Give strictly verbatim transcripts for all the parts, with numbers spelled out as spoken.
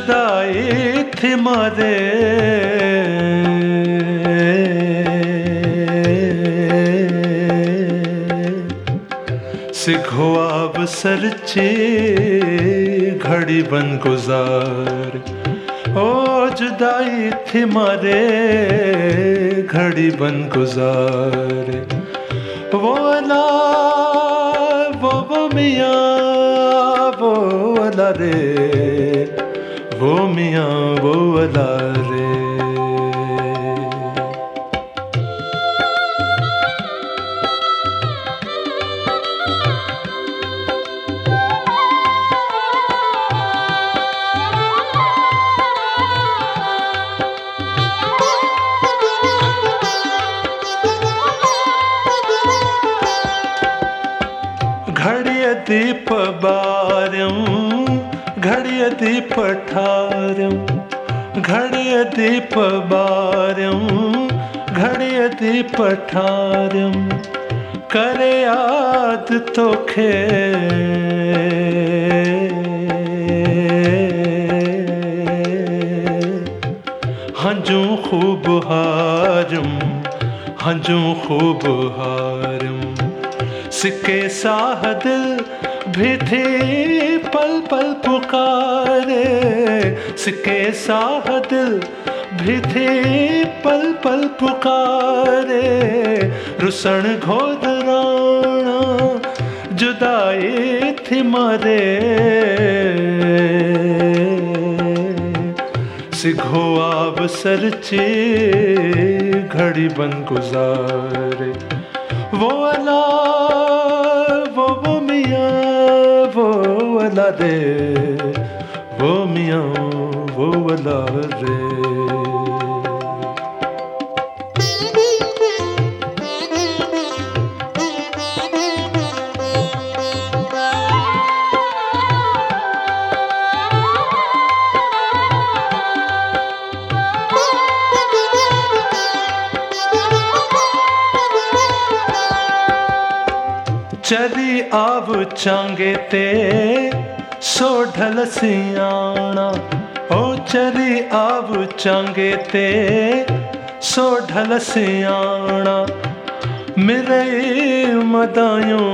जुदाई थी मारे सिखो अब सरचे घड़ी बन गुजार। ओ जुदाई थी मारे घड़ी बन गुजार। वो अला वो वो मियाँ वो अला रे, वो मियाँ वो अला रे। घड़िय दीप बार्यं घड़िय दीप ठार्यं, घड़िय दीप बार्यं घड़िय दीप ठार्यं। करे याद तोखे हंजू खूब हारम, हंजू खूब हारम। सिक्के साह दिल भी थे पल पल पुकारे, सिक्के साह दिल भी थे पल पल पुकारे। रुसन घोदराना जुदाई थी मारे सिखो अब सरचे घड़ी बन गुजारे। वो अला वो वो मियाँ वो अला रे, वो मियाँ वो अला रे। चली आव चांगे ते सो ढल सियाणा। ओ चली आव चांगे ते सो ढल सियाणा। मेरे मदायूं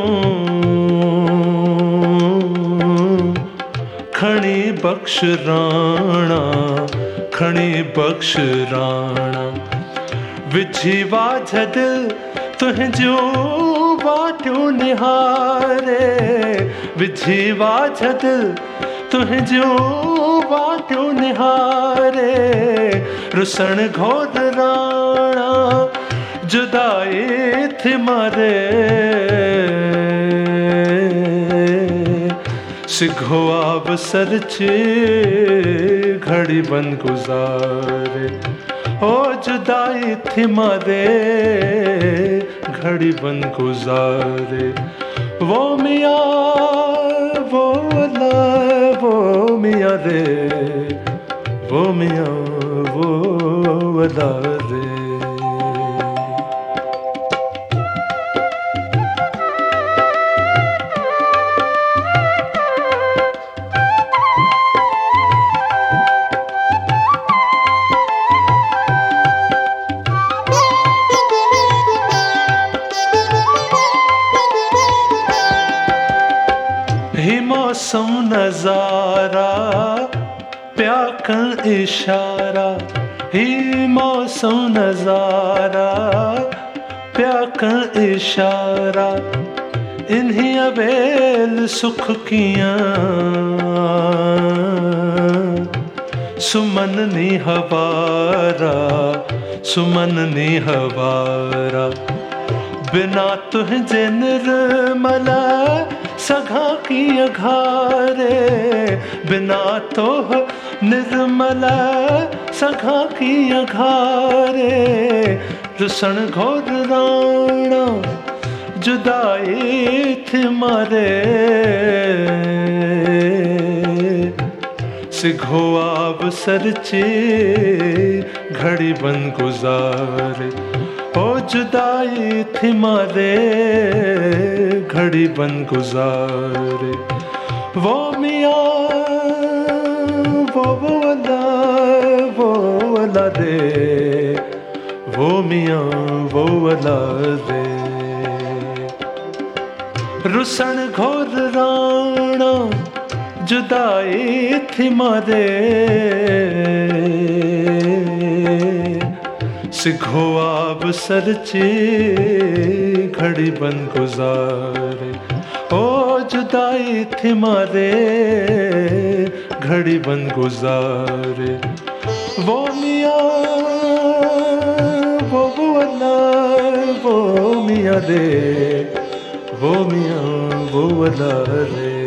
खणी बख्श राणा, खणी बख्श राणा। विझी वाझ दिल तुझो वाटियों निहारे, विझी वाझ दिल तुझो वाटियों निहारे। रुसन घोदराना जुदाई थी मारे सिखो अब सरचे घड़ी बन गुजारे। ओ जुदाई थी मारे घड़ी बन गुजारे। वो मियाँ वो अला वो मियाँ रे, वो मियाँ वो अला रे। ही मौसम नजारा प्याकन इशारा, ही मौसम नजारा प्याकन इशारा। इन्हीं अवेल सुख कियां सुमन नी हवारा, सुमन नी हवारा। बिना तुझे निर्मला सघा की अघारे, बिना तो निर्मला सघा की अघारे। रुसन घोर राणा जुदाई थी मारे सिखो अब सरचे घड़ी बन गुजारे। ओ जुदाई थी मारे घड़ी बन गुजारे। वो मियाँ वो वो वाला वो वाला रे, वो मियाँ वो वाला रे। रुसन घोर राणा जुदाई थी मारे, सिखो आप सरचे घड़ी बन गुजारे। ओ जुदाई थी मारे घड़ी बन गुजारे, वो मियाँ वो वाला वो मियाँ रे, वो मियाँ वो वाला रे।